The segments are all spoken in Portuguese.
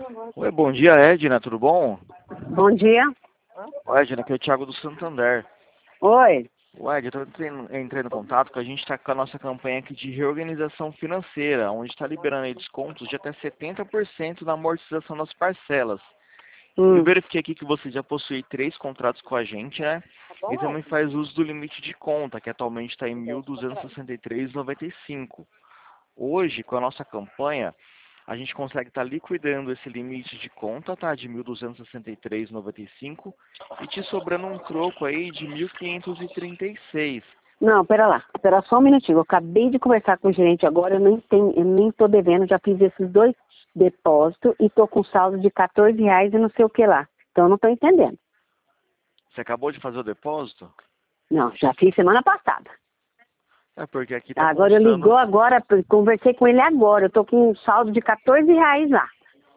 Oi, bom dia, Edna, tudo bom? Bom dia. Oi, Edna, aqui é o Thiago do Santander. Oi. Ed, eu estou entrando em contato que a gente está com a nossa campanha aqui de reorganização financeira, onde está liberando aí descontos de até 70% na amortização das parcelas. Eu verifiquei aqui que você já possui 3 contratos com a gente, né? E também faz uso do limite de conta, que atualmente está em 1.263,95. Hoje, com a nossa campanha, a gente consegue estar liquidando esse limite de conta, tá? De 1.263,95 e te sobrando um troco aí de 1.536. Não, pera lá. Pera só um minutinho. Eu acabei de conversar com o gerente agora, eu nem tô devendo, já fiz esses 2 depósitos e tô com saldo de R$ 14 e não sei o que lá. Então eu não tô entendendo. Você acabou de fazer o depósito? Não, já fiz semana passada. É porque aqui tá Agora eu constando... ligou agora, conversei com ele agora. Eu tô com um saldo de R$ 14 lá.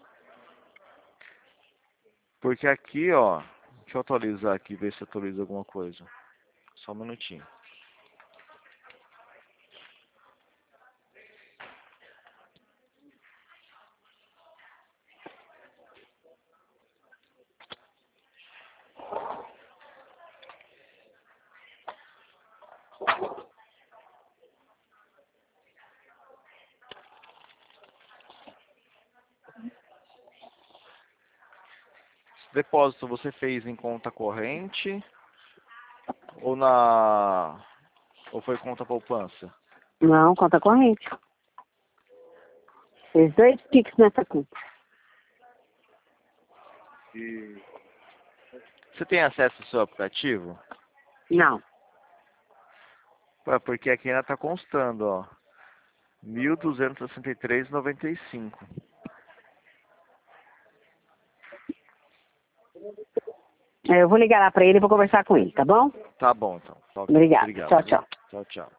Porque aqui, ó... Deixa eu atualizar aqui, ver se atualiza alguma coisa. Só um minutinho. Esse depósito você fez em conta corrente ou na... ou foi conta poupança? Não, conta corrente. Fez 2 Pix nessa conta. Você tem acesso ao seu aplicativo? Não. Ué, porque aqui ainda tá constando, ó. 1.263,95. Eu vou ligar lá pra ele e vou conversar com ele, tá bom? Tá bom, então. Tá ok. Obrigada. Obrigado, Tchau, viu? tchau. Tchau, tchau.